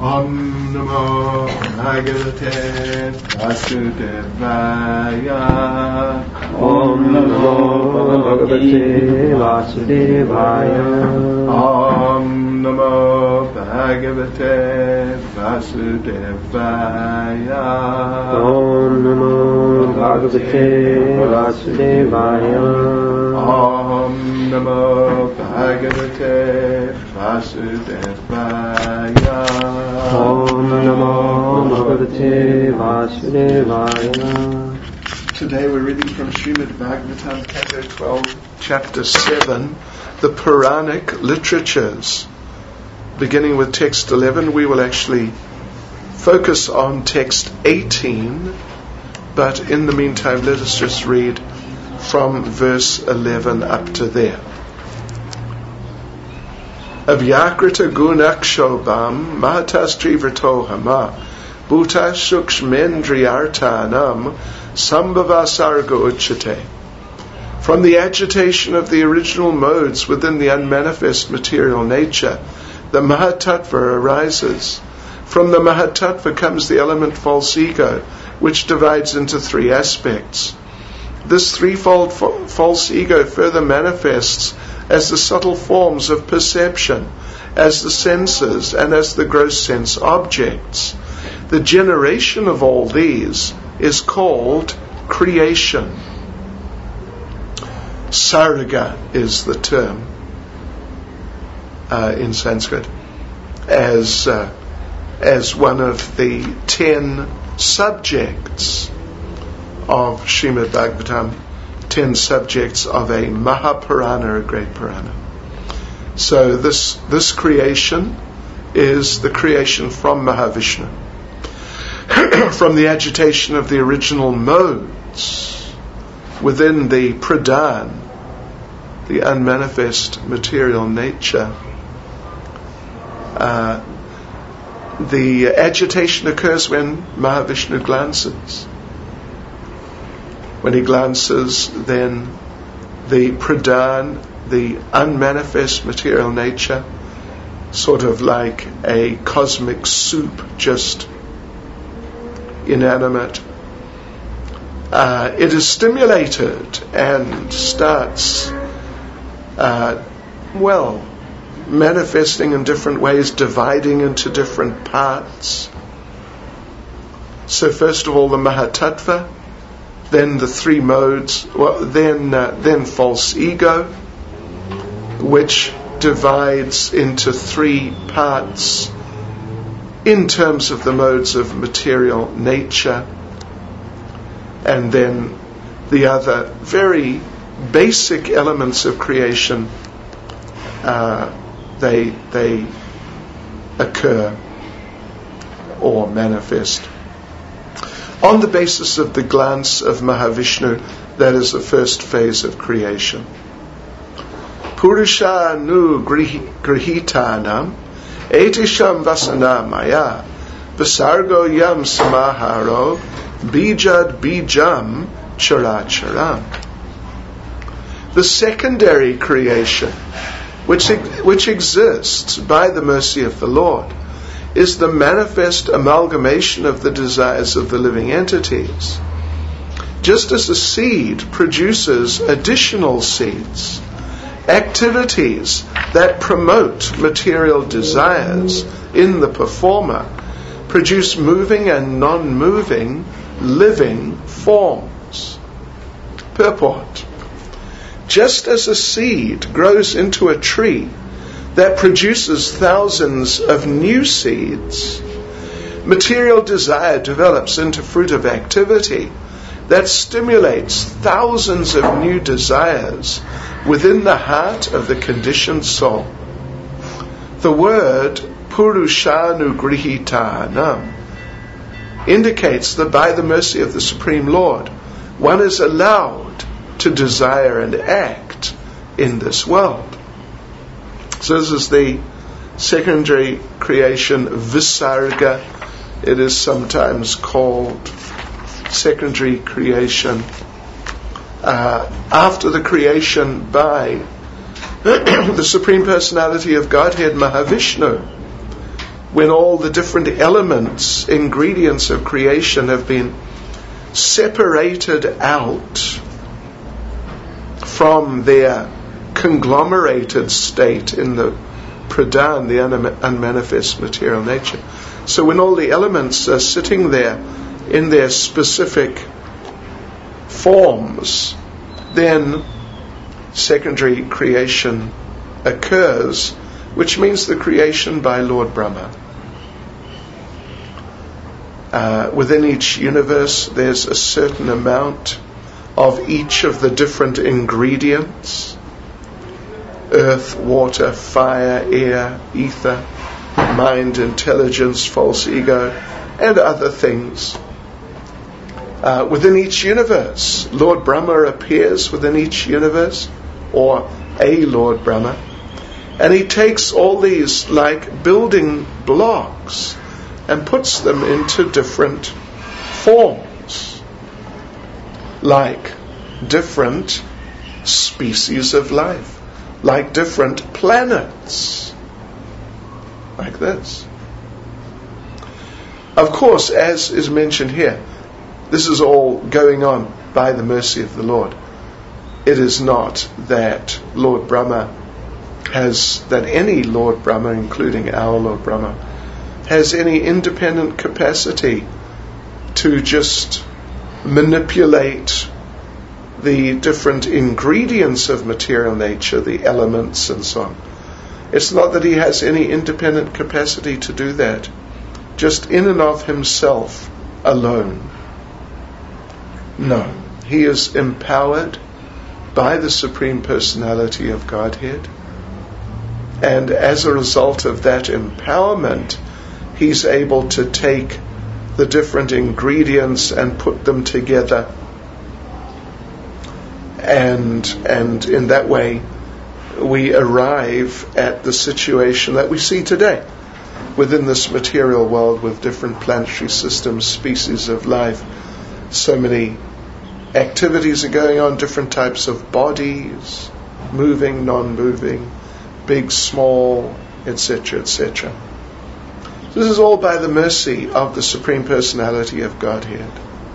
Om Namo Bhagavate Vasudevaya. Om Namo Bhagavate Vasudevaya. Om Namo Bhagavate Vasudevaya. Om Namo Bhagavate Vasudevaya. Om Namo Bhagavate Vasudevaya. Om Namo Bhagavate Vasudevaya. Today we're reading from Srimad Bhagavatam, Canto 12, Chapter 7, the Puranic Literatures. Beginning with text 11, we will actually focus on text 18, but in the meantime let us just read from verse 11 up to there. Avyakrita gunakshobam mahatastri vrtohama bhuta sukshmendriyartanam sambhavasarga uchate. From the agitation of the original modes within the unmanifest material nature, the Mahatattva arises. From the Mahatattva comes the element false ego, which divides into three aspects. This threefold false ego further manifests as the subtle forms of perception, as the senses, and as the gross sense objects. The generation of all these is called creation. Sarga is the term in Sanskrit as one of the 10 subjects of Srimad Bhagavatam, 10 subjects of a Mahapurana, a great Purana. So this creation is the creation from Mahavishnu, from the agitation of the original modes within the Pradhan, the unmanifest material nature. The agitation occurs when Mahavishnu glances. When he glances, then the Pradhan, the unmanifest material nature, sort of like a cosmic soup, just inanimate, it is stimulated and starts, manifesting in different ways, dividing into different parts. So first of all, the Mahatattva, then the three modes, then false ego, which divides into three parts in terms of the modes of material nature, and then the other very basic elements of creation, they occur or manifest on the basis of the glance of Mahavishnu. That is the first phase of creation. Purusha nu grihitanam etisham vasana maya vasargo yam samaharo bijad bijam characharam. The secondary creation, which exists by the mercy of the Lord, is the manifest amalgamation of the desires of the living entities. Just as a seed produces additional seeds, activities that promote material desires in the performer produce moving and non-moving living forms. Purport. Just as a seed grows into a tree that produces thousands of new seeds, material desire develops into fruit of activity that stimulates thousands of new desires within the heart of the conditioned soul. The word Purushanugrihitana indicates that by the mercy of the Supreme Lord, one is allowed to desire and act in this world. So this is the secondary creation, Visarga. It is sometimes called secondary creation. After the creation by the Supreme Personality of Godhead, Mahavishnu, when all the different elements, ingredients of creation have been separated out from their conglomerated state in the pradhan, the unmanifest material nature. So when all the elements are sitting there in their specific forms, then secondary creation occurs, which means the creation by Lord Brahma. Within each universe there's a certain amount of each of the different ingredients: earth, water, fire, air, ether, mind, intelligence, false ego, and other things. Within each universe, Lord Brahma appears within each universe, or a Lord Brahma, and he takes all these like building blocks and puts them into different forms, like different species of life, like different planets, like this. Of course, as is mentioned here, this is all going on by the mercy of the Lord. It is not that Lord Brahma that any Lord Brahma, including our Lord Brahma, has any independent capacity to just manipulate the different ingredients of material nature, the elements and so on. It's not that he has any independent capacity to do that, just in and of himself alone. No, he is empowered by the Supreme Personality of Godhead, and as a result of that empowerment, he's able to take the different ingredients and put them together, and in that way we arrive at the situation that we see today within this material world, with different planetary systems, species of life. So many activities are going on, different types of bodies, moving, non-moving, big, small, etc., etc. This is all by the mercy of the Supreme Personality of Godhead.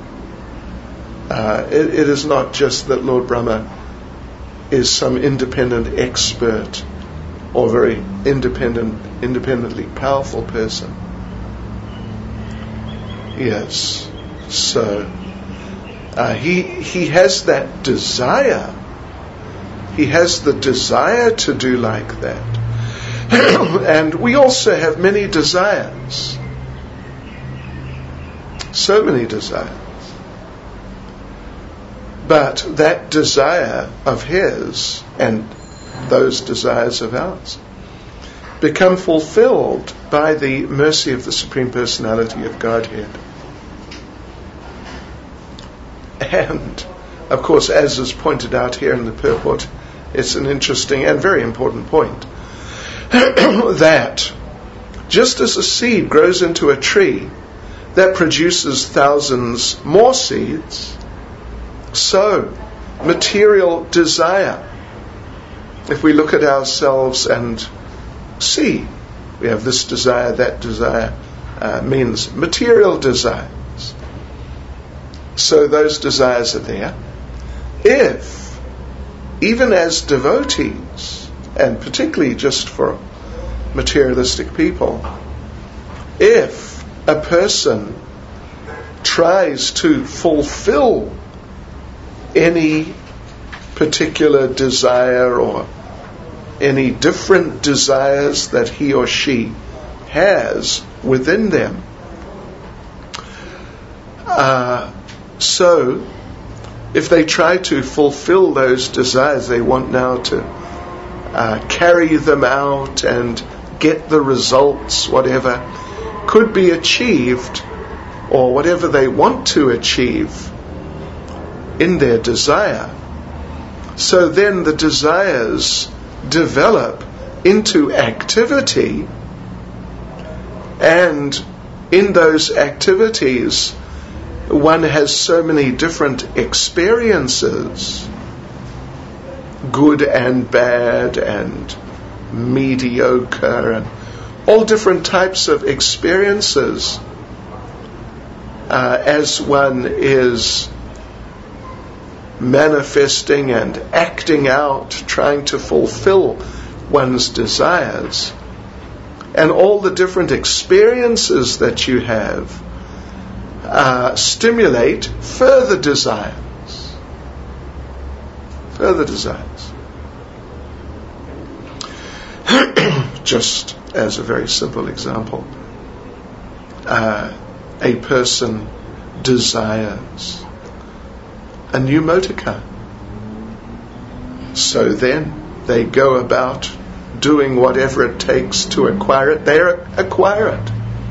It is not just that Lord Brahma is some independent expert or very independently powerful person. Yes, so he has that desire. He has the desire to do like that. And we also have many desires. So many desires. But that desire of his and those desires of ours become fulfilled by the mercy of the Supreme Personality of Godhead. And, of course, as is pointed out here in the purport, it's an interesting and very important point, that just as a seed grows into a tree that produces thousands more seeds, so material desire, if we look at ourselves and see we have this desire, that desire, means material desires. So those desires are there. If, even as devotees, and particularly just for materialistic people, if a person tries to fulfill any particular desire or any different desires that he or she has within them, so if they try to fulfill those desires, they want now to carry them out and get the results, whatever could be achieved or whatever they want to achieve in their desire. So then the desires develop into activity, and in those activities one has so many different experiences, good and bad and mediocre and all different types of experiences as one is manifesting and acting out, trying to fulfill one's desires, and all the different experiences that you have stimulate further desires. Further desires. Just as a very simple example, a person desires a new motor car. So then they go about doing whatever it takes to acquire it. They acquire it.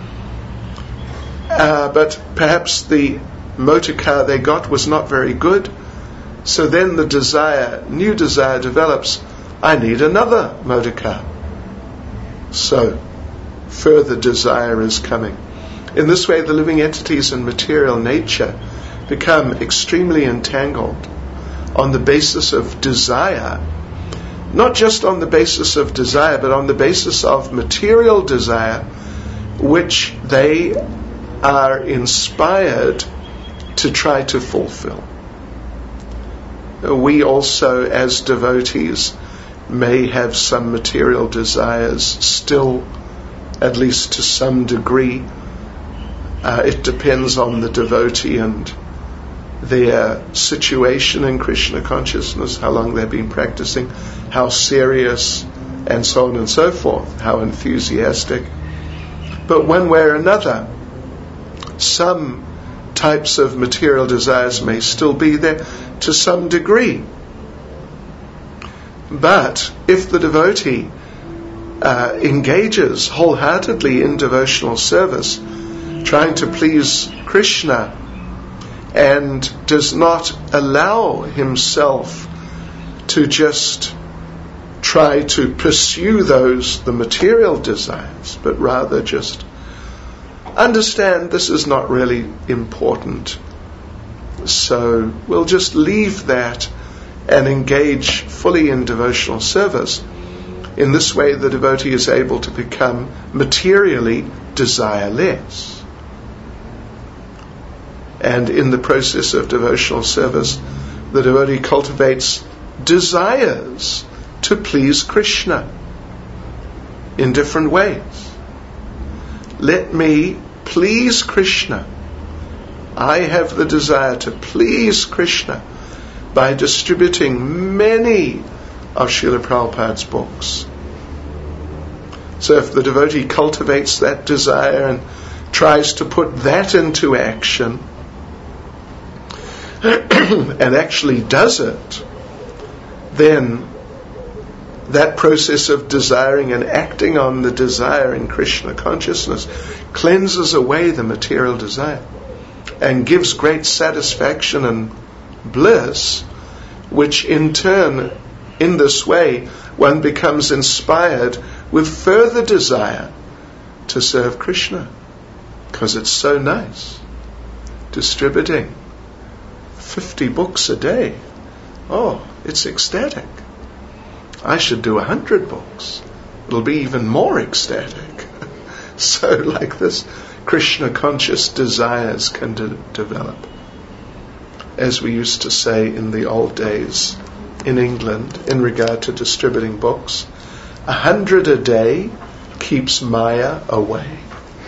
But perhaps the motor car they got was not very good. So then the new desire develops. I need another motor car. So further desire is coming. In this way, the living entities in material nature become extremely entangled on the basis of desire, not just on the basis of desire, but on the basis of material desire, which they are inspired to try to fulfill. We also, as devotees, may have some material desires still, at least to some degree. It depends on the devotee and their situation in Krishna consciousness, how long they've been practicing, how serious, and so on and so forth, how enthusiastic. But one way or another, some types of material desires may still be there to some degree. But if the devotee engages wholeheartedly in devotional service, trying to please Krishna, and does not allow himself to just try to pursue the material desires, but rather just understand this is not really important. So we'll just leave that and engage fully in devotional service. In this way, the devotee is able to become materially desireless. And in the process of devotional service, the devotee cultivates desires to please Krishna in different ways. Let me please Krishna. I have the desire to please Krishna by distributing many of Srila Prabhupada's books. So if the devotee cultivates that desire and tries to put that into action, and actually does it, then that process of desiring and acting on the desire in Krishna consciousness cleanses away the material desire and gives great satisfaction and bliss, which in turn, in this way, one becomes inspired with further desire to serve Krishna, because it's so nice distributing 50 books a day. Oh, it's ecstatic. I should do 100 books. It'll be even more ecstatic. So like this, Krishna conscious desires can develop. As we used to say in the old days in England in regard to distributing books, 100 a day keeps Maya away.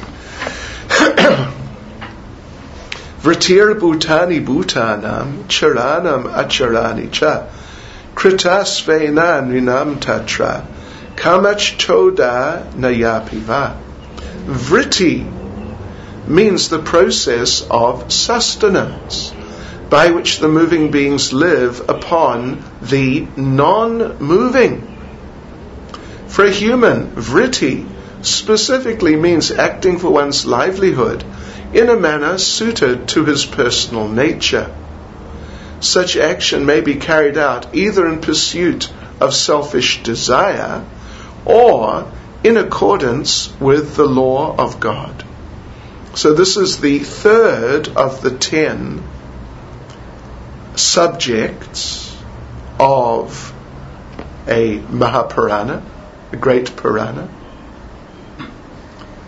Vritir bhutani bhutanam charanam acharani cha kritasvena nrinam tatra kamach toda nayapiva. Vritti means the process of sustenance by which the moving beings live upon the non-moving. For a human, vritti specifically means acting for one's livelihood in a manner suited to his personal nature. Such action may be carried out either in pursuit of selfish desire or in accordance with the law of God. So this is the third of the 10 subjects of a Mahapurana, a great Purana.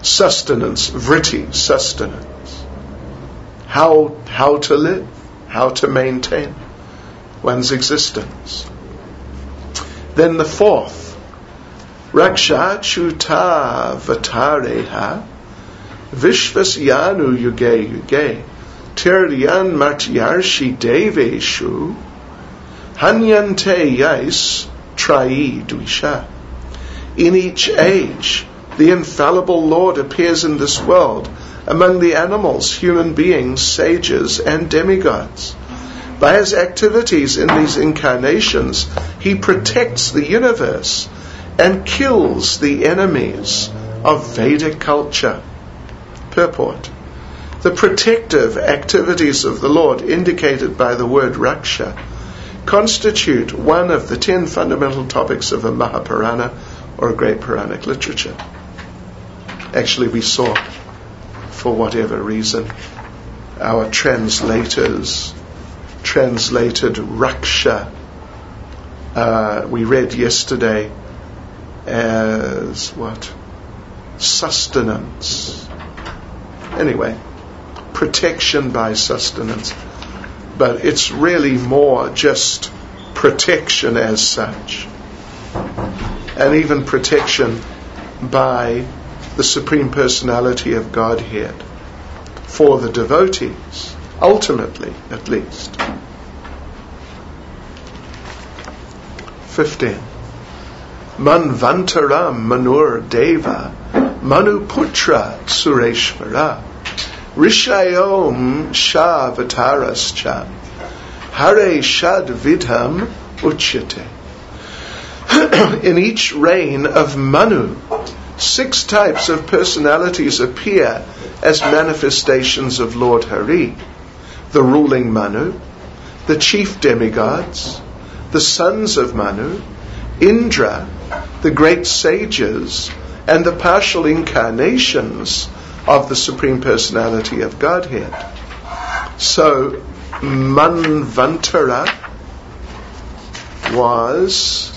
sustenance, vritti, sustenance. How to live, how to maintain one's existence. Then the fourth, raksha chuta vatareha vishvasyanu yuge yuge tiryan martyarshi deveshu hanyante yais trai duisha. In each age, the infallible Lord appears in this world among the animals, human beings, sages, and demigods. By his activities in these incarnations, he protects the universe and kills the enemies of Vedic culture. Purport. The protective activities of the Lord, indicated by the word Raksha, constitute one of the 10 fundamental topics of a Mahapurana, or a great Puranic literature. Actually, we saw, for whatever reason, our translators translated Raksha, we read yesterday, as what? Sustenance. Anyway, protection by sustenance. But it's really more just protection as such. And even protection by the Supreme Personality of Godhead for the devotees, ultimately at least. 15. Manvantaram Manur Deva Manu Putra Sureshvara Rishayom Shavatarascha Hare Shad Vidham Uchyate. In each reign of Manu, 6 types of personalities appear as manifestations of Lord Hari: the ruling Manu, the chief demigods, the sons of Manu, Indra, the great sages, and the partial incarnations of the Supreme Personality of Godhead. So, Manvantara was,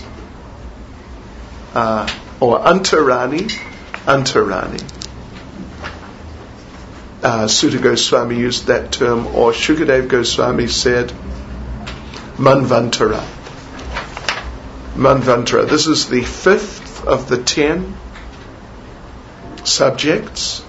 or Antarani. Sutta Goswami used that term, or Shukadev Goswami said Manvantara. Manvantara. This is the 5th of the 10 subjects.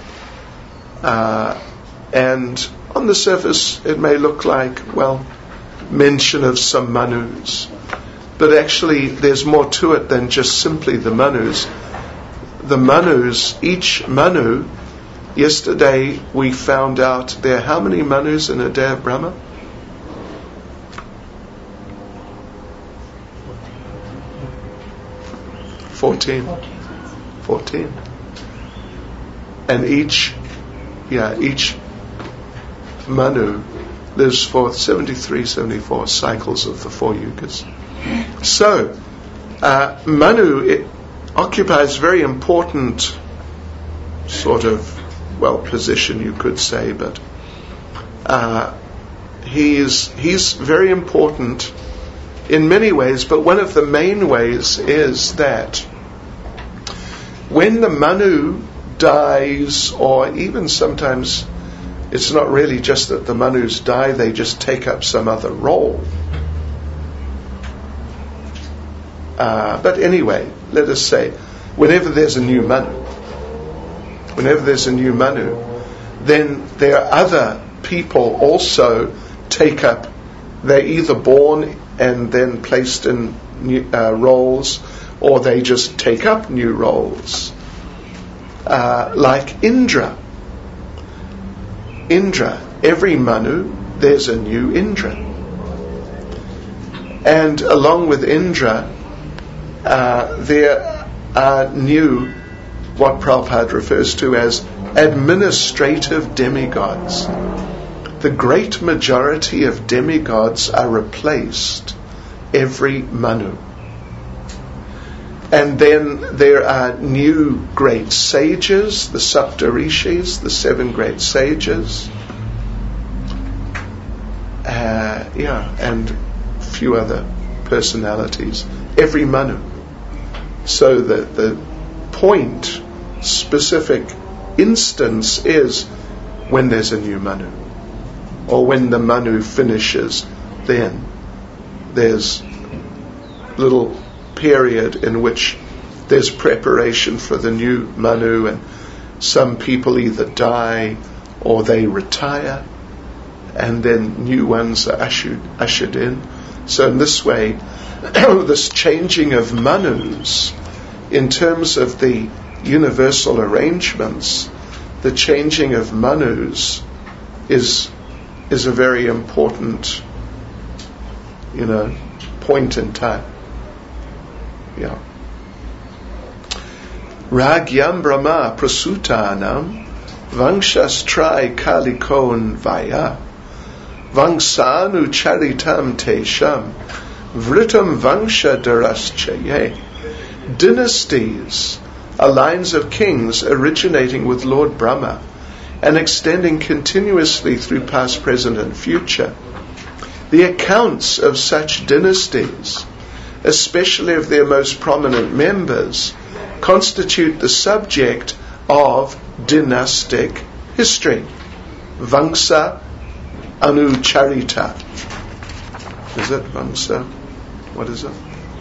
And on the surface it may look like, well, mention of some Manus. But actually there's more to it than just simply the Manus. The Manus, each Manu, yesterday we found out there are how many Manus in a day of Brahma? 14. And each Manu lives for 73, 74 cycles of the 4 yugas. So, Manu, it occupies very important sort of, position, you could say, but he's very important in many ways, but one of the main ways is that when the Manu dies, or even sometimes it's not really just that the Manus die, they just take up some other role. But anyway, let us say, whenever there's a new Manu, then there are other people also take up, they're either born and then placed in new, roles, or they just take up new roles. Like Indra. Every Manu, there's a new Indra. And along with Indra, there are new, what Prabhupada refers to as administrative demigods. The great majority of demigods are replaced every Manu. And then there are new great sages, the Saptarishis, the 7 great sages, and a few other personalities, every Manu. So the point specific instance is when there's a new Manu, or when the Manu finishes. Then there's a little period in which there's preparation for the new Manu, and some people either die or they retire, and then new ones are ushered in. So in this way, this changing of Manus, in terms of the universal arrangements, the changing of Manus is a very important, point in time. Yeah. Ragyam Brahma Prasutanam Vangshastrai Kalikon Vaya Vangsanu Charitam Tesham Vritam Vangsha Daraschaye. Dynasties are lines of kings originating with Lord Brahma and extending continuously through past, present and future. The accounts of such dynasties, especially of their most prominent members, constitute the subject of dynastic history. Vangsa Anucharita. Is it Vangsa? What is it?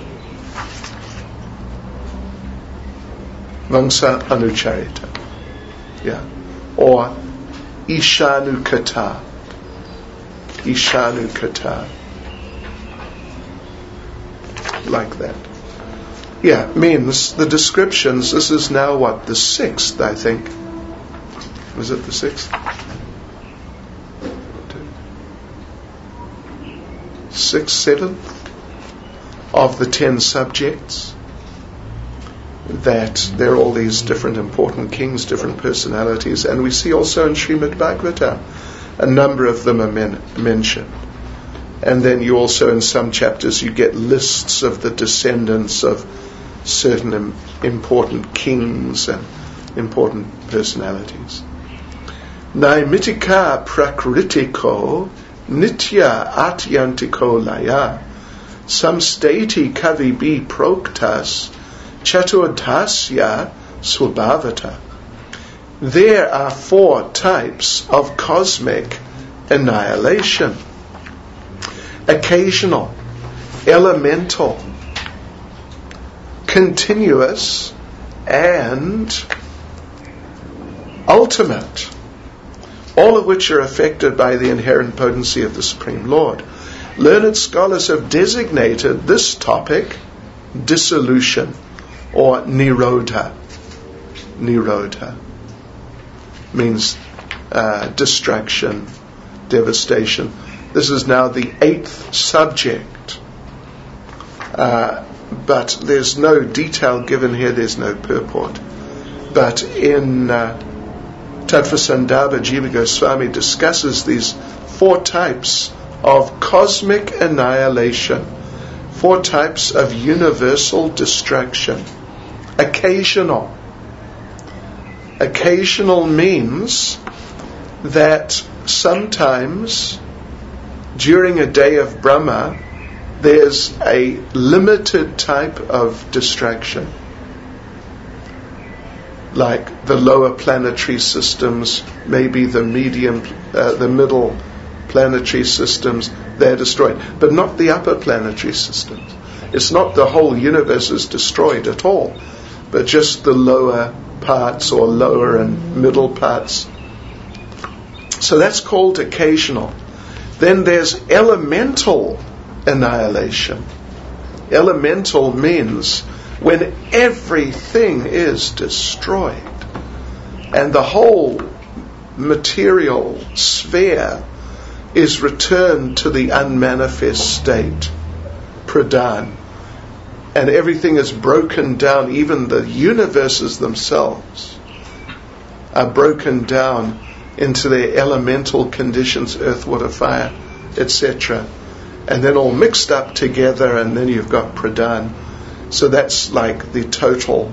Vangsa Anucharita. Yeah. Or Ishanukata. Ishanukata. Like that. Yeah, means the descriptions, this is now what, the 6th, I think. Was it the 6th? 6th, 7th of the 10 subjects. That there are all these different important kings, different personalities, and we see also in Srimad Bhagavatam a number of them are mentioned. And then you also, in some chapters, you get lists of the descendants of certain important kings and important personalities. Naimitika prakritiko nitya atyantiko laya samstati kavibi proktas chaturdhasya swabhavata. There are 4 types of cosmic annihilation: occasional, elemental, continuous, and ultimate, all of which are affected by the inherent potency of the Supreme Lord. Learned scholars have designated this topic dissolution, or nirodha. Nirodha means destruction, devastation. This is now the 8th subject, but there's no detail given here, there's no purport. But in Tattvasandarbha, Jiva Goswami discusses these 4 types of cosmic annihilation, 4 types of universal destruction. Occasional. Occasional means that sometimes during a day of Brahma there's a limited type of distraction, like the lower planetary systems, maybe the middle planetary systems, they're destroyed, but not the upper planetary systems. It's not the whole universe is destroyed at all, but just the lower parts or lower and middle parts. So that's called occasional. Then there's elemental annihilation. Elemental means when everything is destroyed and the whole material sphere is returned to the unmanifest state, pradhan, and everything is broken down, even the universes themselves are broken down into their elemental conditions, earth, water, fire, etc., and then all mixed up together, and then you've got pradhan. So that's like the total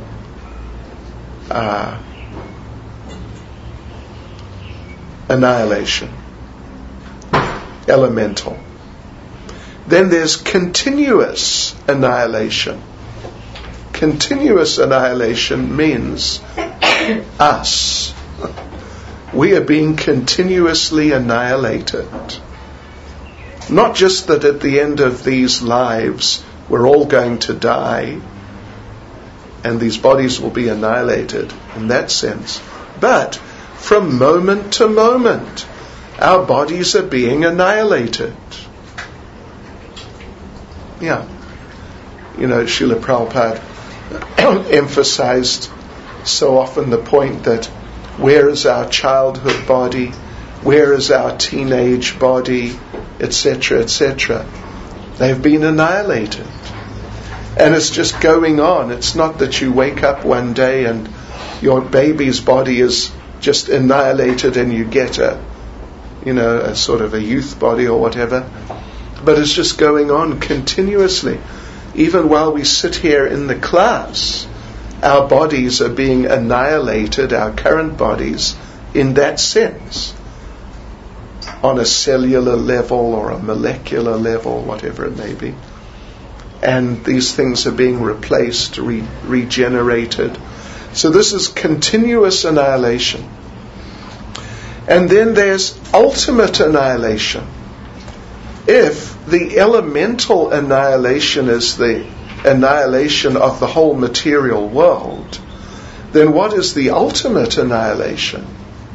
annihilation, elemental. Then there's continuous annihilation. Continuous annihilation means us, we are being continuously annihilated. Not just that at the end of these lives we're all going to die and these bodies will be annihilated in that sense, but from moment to moment our bodies are being annihilated. Yeah. You know, Srila Prabhupada emphasized so often the point that where is our childhood body, where is our teenage body, etc., etc. They've been annihilated. And it's just going on. It's not that you wake up one day and your baby's body is just annihilated and you get a sort of a youth body or whatever. But it's just going on continuously. Even while we sit here in the class, our bodies are being annihilated, our current bodies, in that sense. On a cellular level or a molecular level, whatever it may be. And these things are being replaced, regenerated. So this is continuous annihilation. And then there's ultimate annihilation. If the elemental annihilation is the annihilation of the whole material world, then what is the ultimate annihilation?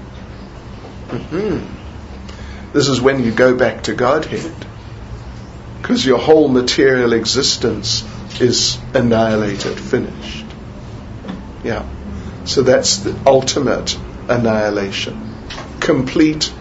This is when you go back to Godhead, because your whole material existence is annihilated, finished. Yeah. So that's the ultimate annihilation. Complete,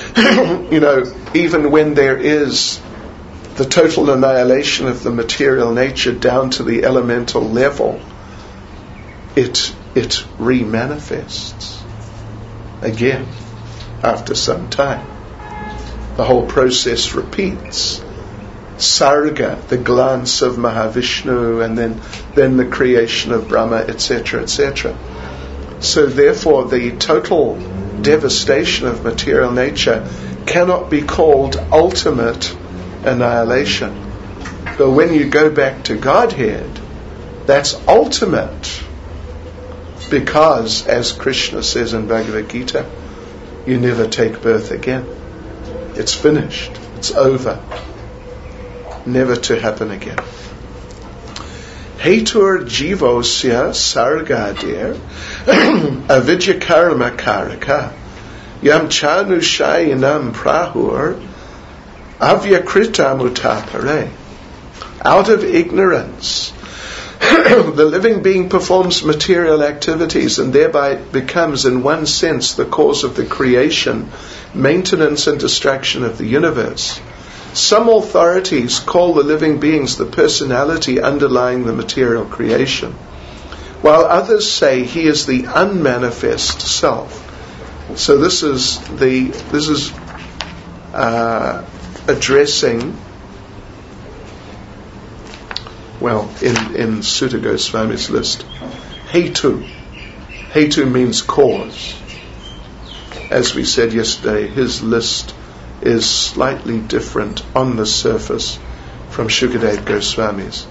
even when there is the total annihilation of the material nature down to the elemental level, it re-manifests again after some time. The whole process repeats. Sarga, the glance of Mahavishnu, and then the creation of Brahma, etc., etc. So therefore the total devastation of material nature cannot be called ultimate annihilation. But when you go back to Godhead, that's ultimate. Because, as Krishna says in Bhagavad Gita, you never take birth again. It's finished. It's over. Never to happen again. Hetur jivosya sargadir avidya karma karaka yam chanushayinam prahur avyakrita mutapare. Out of ignorance, the living being performs material activities and thereby becomes, in one sense, the cause of the creation, maintenance and destruction of the universe. Some authorities call the living beings the personality underlying the material creation, while others say he is the unmanifest self. So this is addressing, in Sutta Goswami's list, Hetu. Hetu means cause. As we said yesterday, his list is slightly different on the surface from Shukadev Goswami's.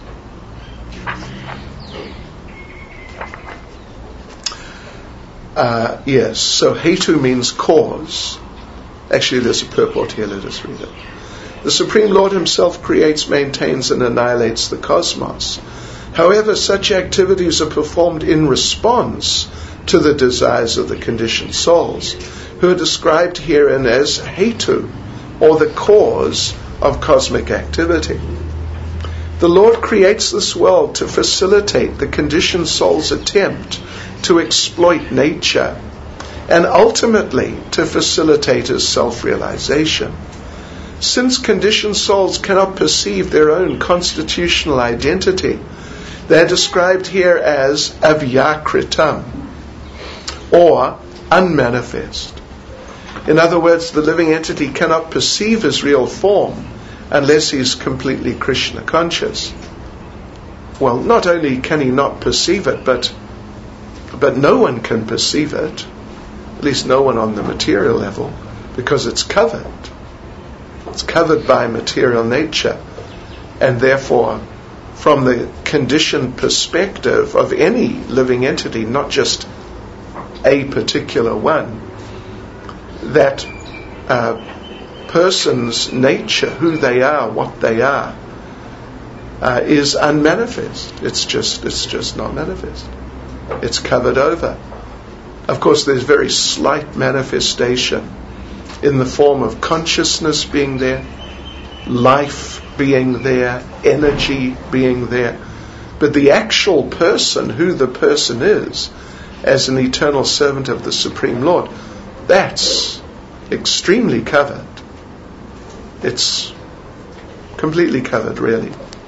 Yes, so Hetu means cause. Actually, there's a purport here, let us read it. The Supreme Lord himself creates, maintains, and annihilates the cosmos. However, such activities are performed in response to the desires of the conditioned souls, who are described herein as Hetu, or the cause of cosmic activity. The Lord creates this world to facilitate the conditioned soul's attempt to exploit nature, and ultimately to facilitate his self-realization. Since conditioned souls cannot perceive their own constitutional identity, they are described here as avyakritam, or unmanifest. In other words, the living entity cannot perceive his real form unless he is completely Krishna conscious. Well, not only can he not perceive it, but no one can perceive it, at least no one on the material level, because it's covered. It's covered by material nature, and therefore, from the conditioned perspective of any living entity, not just a particular one, that person's nature, who they are, what they are, is unmanifest. It's just not manifest. It's covered over. Of course, there's very slight manifestation in the form of consciousness being there, life being there, energy being there. But the actual person, who the person is, as an eternal servant of the Supreme Lord, that's extremely covered. It's completely covered, really.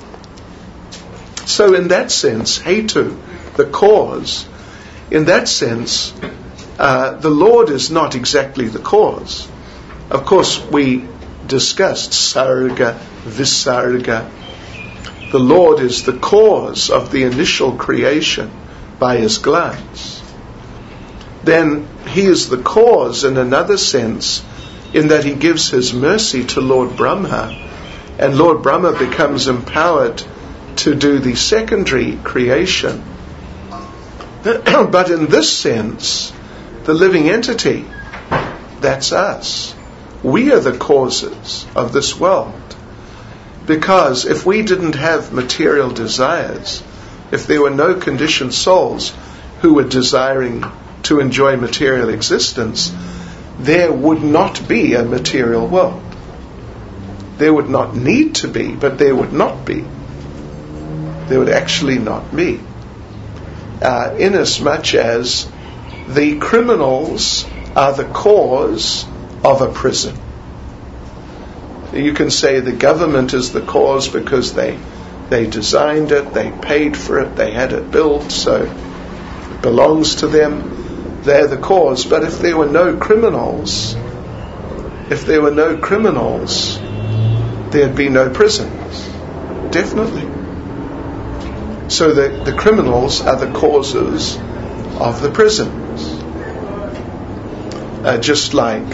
So in that sense, Hetu, the cause, in that sense, the Lord is not exactly the cause. Of course, we discussed Sarga, Visarga. The Lord is the cause of the initial creation by His glance. Then He is the cause in another sense, in that He gives His mercy to Lord Brahma, and Lord Brahma becomes empowered to do the secondary creation. But in this sense, the living entity, that's us. We are the causes of this world. Because if we didn't have material desires, if there were no conditioned souls who were desiring to enjoy material existence, there would not be a material world. There would not need to be, but there would not be. There would actually not be. Inasmuch as the criminals are the cause of a prison. You can say the government is the cause because they designed it, they paid for it, they had it built, so it belongs to them. They're the cause. But if there were no criminals, there'd be no prisons. Definitely. So the criminals are the causes of the prisons. Just like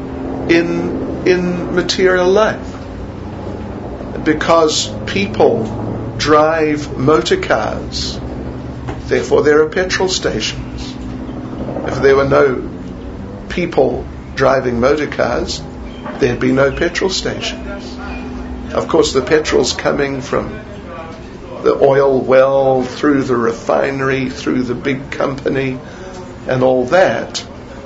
in material life. Because people drive motor cars, therefore there are petrol stations. If there were no people driving motor cars, there'd be no petrol stations. Of course, the petrol's coming from the oil well, through the refinery, through the big company, and all that.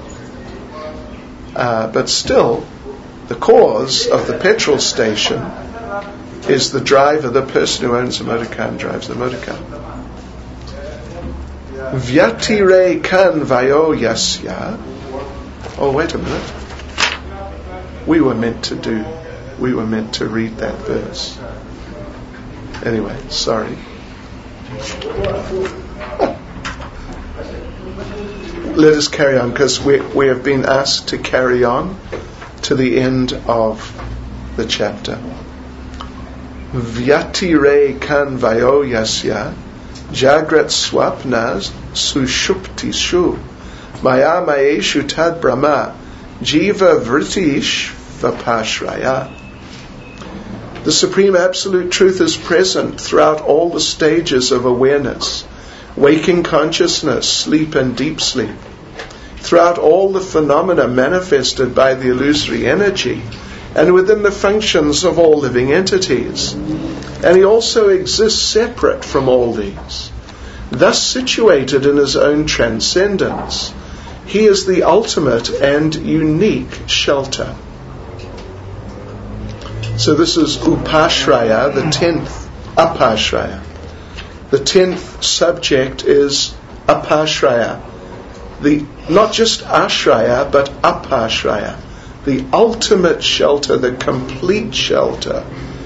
But still, the cause of the petrol station is the driver, the person who owns the motor car and drives the motor car. Vyatire kan vayo yasya. Oh, wait a minute. We were meant to read that verse. Anyway, sorry. Let us carry on, because we have been asked to carry on to the end of the chapter. Vyatire kan vayo yasya jagrat swapnas sushuptishu maya mayeshu tad brahma jiva vritish vapashraya. The Supreme Absolute Truth is present throughout all the stages of awareness, waking consciousness, sleep and deep sleep, throughout all the phenomena manifested by the illusory energy, and within the functions of all living entities. And He also exists separate from all these, thus situated in His own transcendence. He is the ultimate and unique shelter. So this is Upashraya, the 10th Apashraya. The 10th subject is Apashraya. Not just Ashraya, but Apashraya. The ultimate shelter, the complete shelter,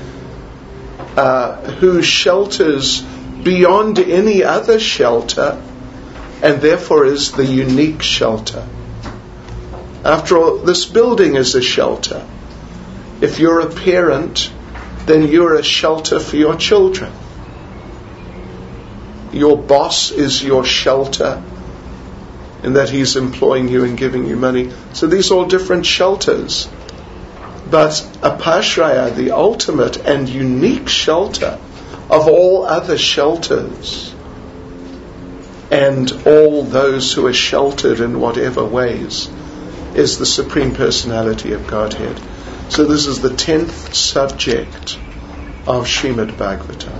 who shelters beyond any other shelter, and therefore is the unique shelter. After all, this building is a shelter. If you're a parent, then you're a shelter for your children. Your boss is your shelter, in that he's employing you and giving you money. So these are all different shelters. But Apashraya, the ultimate and unique shelter of all other shelters, and all those who are sheltered in whatever ways, is the Supreme Personality of Godhead. So this is the 10th subject of Srimad Bhagavatam.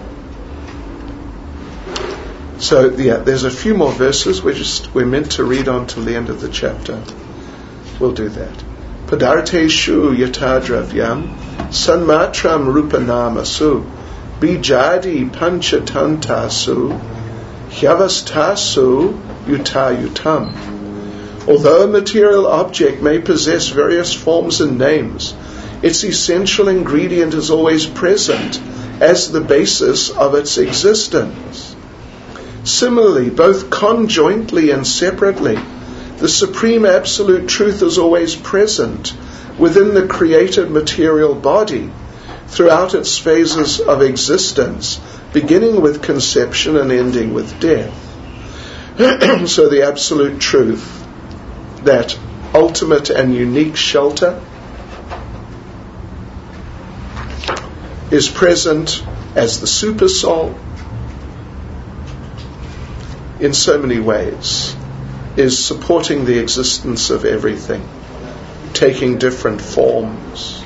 So there's a few more verses. We're meant to read on till the end of the chapter. We'll do that. Padarteshu yatadravyam sanmatram rupanamasu bijadi panchatantasu hyavastasu yutayutam. Although a material object may possess various forms and names, its essential ingredient is always present as the basis of its existence. Similarly, both conjointly and separately, the Supreme Absolute Truth is always present within the created material body throughout its phases of existence, beginning with conception and ending with death. So the Absolute Truth, that ultimate and unique shelter, is present as the super soul in so many ways, is supporting the existence of everything, taking different forms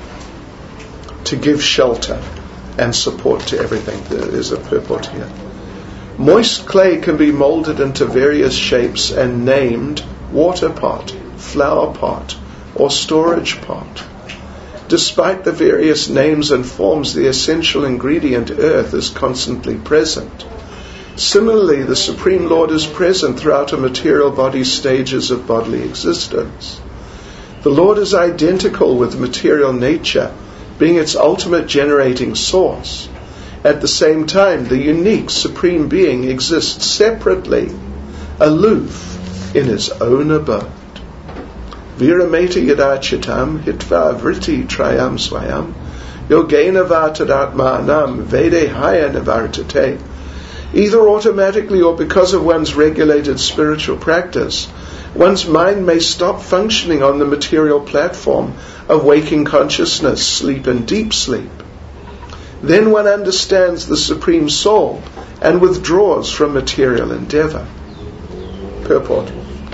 to give shelter and support to everything. There is a purport here. Moist clay can be molded into various shapes and named water pot, flower pot, or storage pot. Despite the various names and forms, the essential ingredient, earth, is constantly present. Similarly, the Supreme Lord is present throughout a material body's stages of bodily existence. The Lord is identical with material nature, being its ultimate generating source. At the same time, the unique Supreme Being exists separately, aloof, in his own abode. Virameta yadachitam hitva vritti trayam swayam yogena vatadatmanam vede haya nivartate. Either automatically or because of one's regulated spiritual practice, one's mind may stop functioning on the material platform of waking consciousness, sleep and deep sleep. Then one understands the Supreme Soul and withdraws from material endeavor. Purport.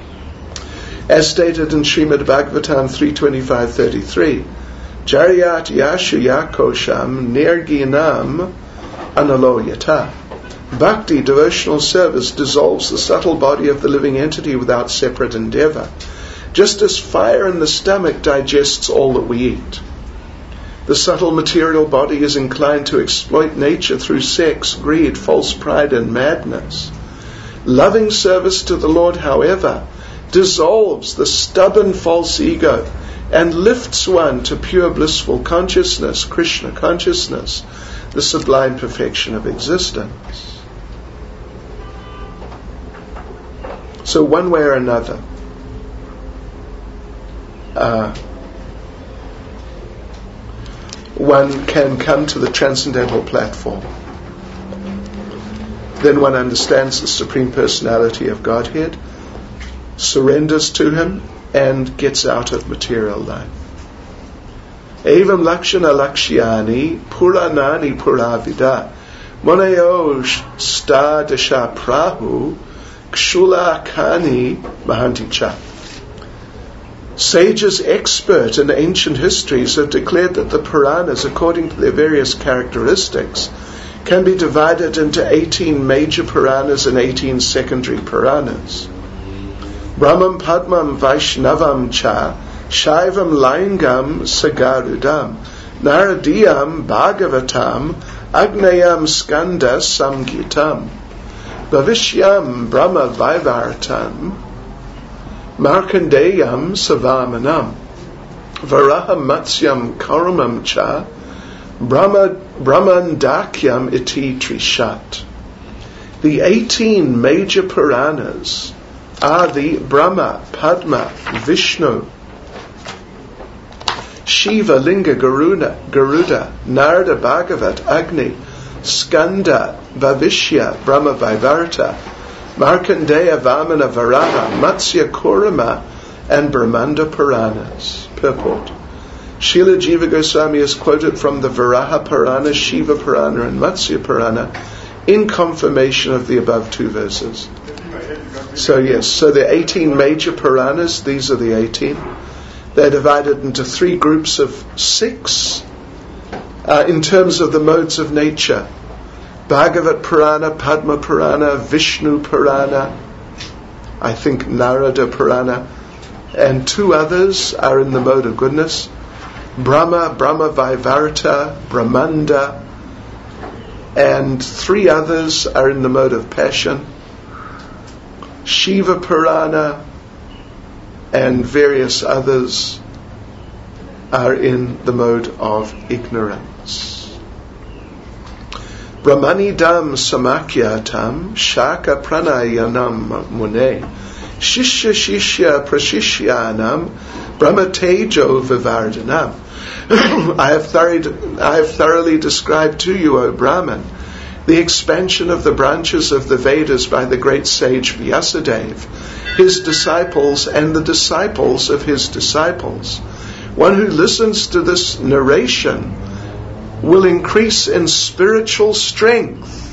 As stated in Srimad Bhagavatam 3.25.33, Jaryat Yashu Yakosham Nirginam Analoyata. Bhakti, devotional service, dissolves the subtle body of the living entity without separate endeavor, just as fire in the stomach digests all that we eat. The subtle material body is inclined to exploit nature through sex, greed, false pride and madness. Loving service to the Lord, however, dissolves the stubborn false ego and lifts one to pure blissful consciousness, Krishna consciousness, the sublime perfection of existence. So one way or another, one can come to the transcendental platform. Then one understands the Supreme Personality of Godhead, surrenders to Him, and gets out of material life. Evam lakshana lakshyani puranani puravida monayo sta dasha prahu kshula kani mahanti cha. Sages expert in ancient histories have declared that the Puranas, according to their various characteristics, can be divided into 18 major Puranas and 18 secondary Puranas. Brahmam Padmam Vaishnavam Cha Shaivam Laingam Sagarudam Naradiyam Bhagavatam Agnayam Skanda Samgitam Bhavishyam Brahma Vaivartam Markandeyam Savamanam Varaha Matsyam Karumam Cha Brahmandakyam Iti Trishat. The 18 major Puranas are the Brahma, Padma, Vishnu, Shiva, Linga, Garuda, Narada, Bhagavat, Agni, Skanda, Bhavishya, Brahma Vaivarta, Markandeya, Vamana, Varaha, Matsya, Kurama, and Brahmanda Puranas. Purport. Srila Jiva Goswami is quoted from the Varaha Purana, Shiva Purana, and Matsya Purana in confirmation of the above two verses. So yes, so there are 18 major Puranas. These are the 18. They're divided into 3 groups of 6 in terms of the modes of nature. Bhagavat Purana, Padma Purana, Vishnu Purana, I think Narada Purana, and 2 others are in the mode of goodness. Brahma, Brahma Vaivarta, Brahmanda, and 3 others are in the mode of passion. Shiva Purana and various others are in the mode of ignorance. Brahmanidam samakyatam shaka pranayanam mune shishya shishya prashishyanam brahmatejo vivardhanam. I have thoroughly described to you, O Brahman, the expansion of the branches of the Vedas by the great sage Vyasadeva, his disciples and the disciples of his disciples. One who listens to this narration will increase in spiritual strength.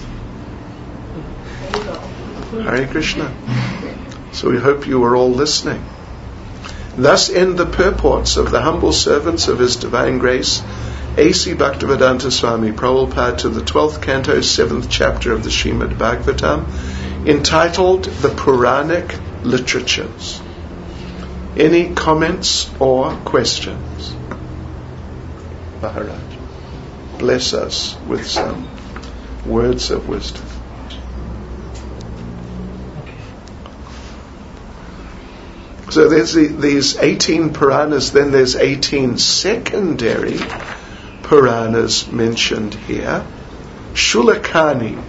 Hare Krishna. So we hope you are all listening. Thus end the purports of the humble servants of His Divine Grace, A.C. Bhaktivedanta Swami Prabhupada, to the 12th canto, 7th chapter of the Srimad Bhagavatam, entitled The Puranic Literatures. Any comments or questions? Maharaj, bless us with some words of wisdom. So there's these 18 Puranas, then there's 18 secondary Puranas mentioned here. Shulakani,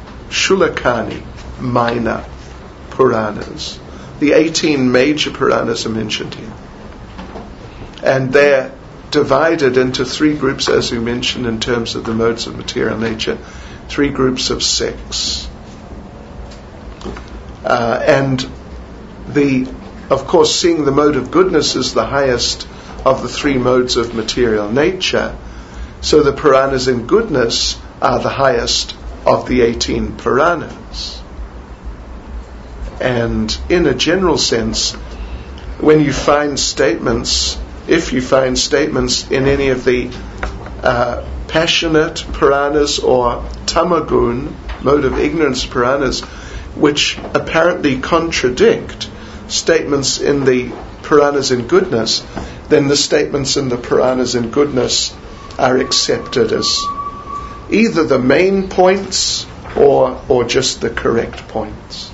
minor Puranas. The 18 major Puranas are mentioned here. And they're divided into 3 groups, as we mentioned, in terms of the modes of material nature. 3 groups of 6. Of course, seeing the mode of goodness is the highest of the 3 modes of material nature, so the Puranas in goodness are the highest of the 18 Puranas. And in a general sense, when you find statements, if you find statements in any of the passionate Puranas or Tamagun, mode of ignorance Puranas, which apparently contradict statements in the Puranas in goodness, then the statements in the Puranas in goodness are accepted as either the main points or just the correct points.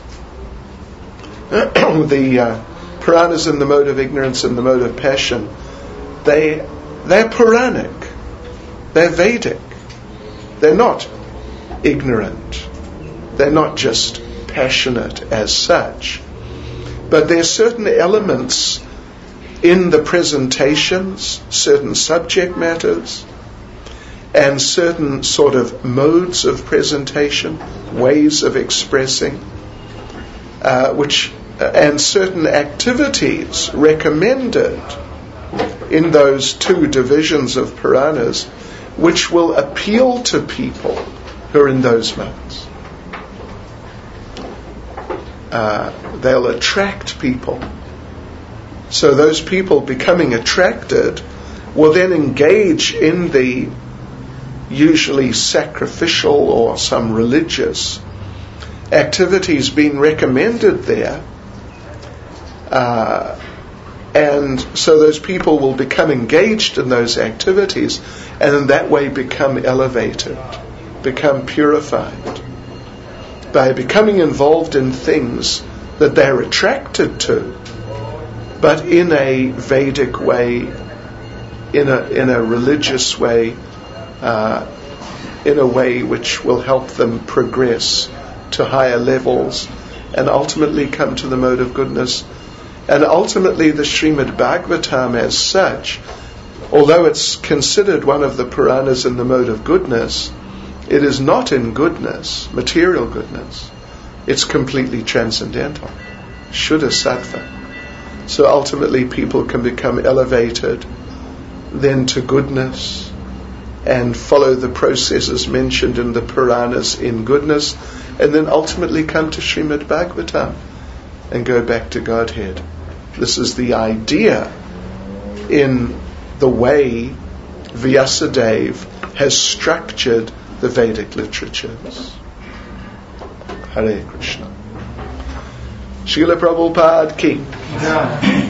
The Puranas in the mode of ignorance and the mode of passion, they're Puranic, they're Vedic, they're not ignorant, they're not just passionate as such. But there are certain elements in the presentations, certain subject matters, and certain sort of modes of presentation, ways of expressing, and certain activities recommended in those 2 divisions of Puranas, which will appeal to people who are in those modes. They'll attract people. So those people becoming attracted will then engage in the usually sacrificial or some religious activities being recommended there. And so those people will become engaged in those activities and in that way become elevated, become purified, by becoming involved in things that they're attracted to, but in a Vedic way, in a religious way, in a way which will help them progress to higher levels and ultimately come to the mode of goodness. And ultimately the Srimad Bhagavatam as such, although it's considered one of the Puranas in the mode of goodness, it is not in goodness, material goodness. It's completely transcendental, Shuddha Sattva. So ultimately people can become elevated then to goodness and follow the processes mentioned in the Puranas in goodness, and then ultimately come to Srimad Bhagavatam and go back to Godhead. This is the idea in the way Vyasadeva has structured the Vedic literatures. Hare Krishna. Srila Prabhupada ki.